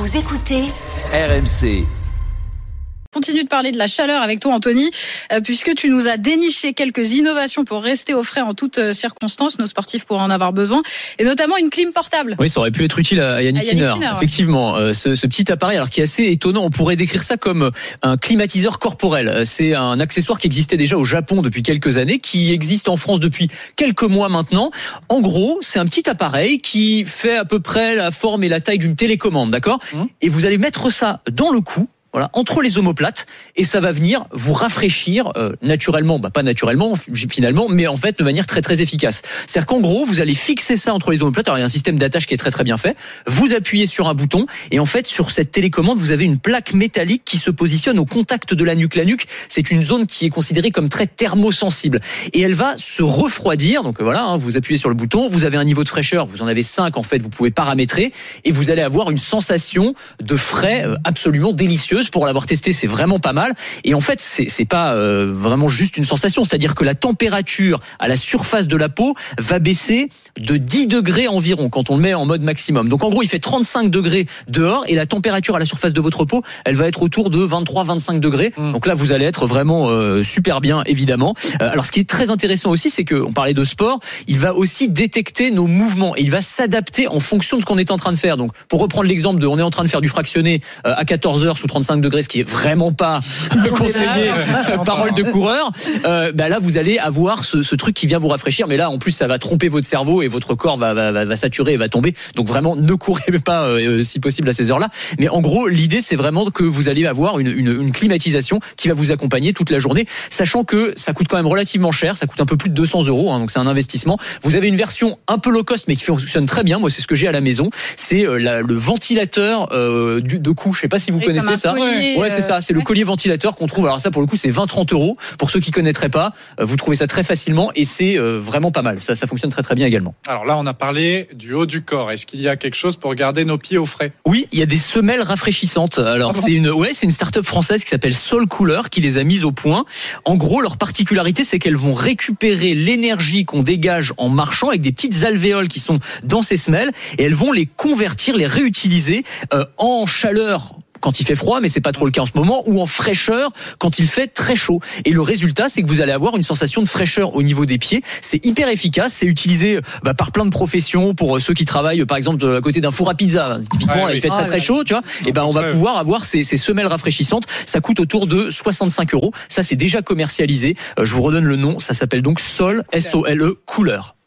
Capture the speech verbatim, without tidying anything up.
Vous écoutez R M C. Continue de parler de la chaleur avec toi, Anthony, euh, puisque tu nous as déniché quelques innovations pour rester au frais en toutes euh, circonstances. Nos sportifs pourraient en avoir besoin, et notamment une clim portable. Oui, ça aurait pu être utile à Yannick Sinner. Ouais. Effectivement, euh, ce, ce petit appareil, alors qui est assez étonnant, on pourrait décrire ça comme un climatiseur corporel. C'est un accessoire qui existait déjà au Japon depuis quelques années, qui existe en France depuis quelques mois maintenant. En gros, c'est un petit appareil qui fait à peu près la forme et la taille d'une télécommande, d'accord ? Mmh. Et vous allez mettre ça dans le cou. Voilà, entre les omoplates, et ça va venir vous rafraîchir euh, naturellement, bah pas naturellement finalement, mais en fait de manière très très efficace. C'est-à-dire qu'en gros, vous allez fixer ça entre les omoplates. Alors il y a un système d'attache qui est très très bien fait. Vous appuyez sur un bouton, et en fait sur cette télécommande, vous avez une plaque métallique qui se positionne au contact de la nuque. La nuque, c'est une zone qui est considérée comme très thermosensible, et elle va se refroidir. Donc voilà, hein, vous appuyez sur le bouton, vous avez un niveau de fraîcheur, vous en avez cinq en fait, vous pouvez paramétrer, et vous allez avoir une sensation de frais absolument délicieuse. Pour l'avoir testé, c'est vraiment pas mal. Et en fait, c'est, c'est pas euh, vraiment juste une sensation. C'est-à-dire que la température à la surface de la peau va baisser de dix degrés environ quand on le met en mode maximum. Donc en gros, il fait trente-cinq degrés dehors, et la température à la surface de votre peau, elle va être autour de vingt-trois à vingt-cinq degrés. Mmh. Donc là, vous allez être vraiment euh, super bien, évidemment. Euh, alors ce qui est très intéressant aussi, c'est qu'on parlait de sport, il va aussi détecter nos mouvements, et il va s'adapter en fonction de ce qu'on est en train de faire. Donc pour reprendre l'exemple de, on est en train de faire du fractionné euh, à quatorze heures sous trente-cinq degrés, ce qui est vraiment pas conseillé, parole de coureur, euh, bah là vous allez avoir ce, ce truc qui vient vous rafraîchir, mais là en plus ça va tromper votre cerveau et votre corps va, va, va, va saturer et va tomber. Donc vraiment ne courez pas euh, si possible à ces heures-là. Mais en gros l'idée c'est vraiment que vous allez avoir une, une, une climatisation qui va vous accompagner toute la journée, sachant que ça coûte quand même relativement cher, ça coûte un peu plus de deux cents euros, hein, donc c'est un investissement. Vous avez une version un peu low cost mais qui fonctionne très bien. Moi c'est ce que j'ai à la maison, c'est euh, la, le ventilateur euh, du, de cou. Je sais pas si vous oui, connaissez ça. Collier, ouais, c'est ça, c'est le collier ventilateur qu'on trouve. Alors ça, pour le coup, c'est vingt à trente euros. Pour ceux qui connaîtraient pas, vous trouvez ça très facilement, et c'est vraiment pas mal. Ça, ça fonctionne très très bien également. Alors là, on a parlé du haut du corps. Est-ce qu'il y a quelque chose pour garder nos pieds au frais ? Oui, il y a des semelles rafraîchissantes. Alors ah bon c'est une, ouais, c'est une start-up française qui s'appelle Sol Cooler qui les a mises au point. En gros, leur particularité, c'est qu'elles vont récupérer l'énergie qu'on dégage en marchant avec des petites alvéoles qui sont dans ces semelles, et elles vont les convertir, les réutiliser euh, en chaleur quand il fait froid, mais c'est pas trop le cas en ce moment, ou en fraîcheur quand il fait très chaud. Et le résultat, c'est que vous allez avoir une sensation de fraîcheur au niveau des pieds. C'est hyper efficace, c'est utilisé bah, par plein de professions, pour ceux qui travaillent par exemple à côté d'un four à pizza. Typiquement, ouais, là, il fait très très chaud, tu vois. Et ben on va pouvoir avoir ces, ces semelles rafraîchissantes. Ça coûte autour de soixante-cinq euros. Ça c'est déjà commercialisé. Euh, je vous redonne le nom. Ça s'appelle donc Sol, S O L E Cooler.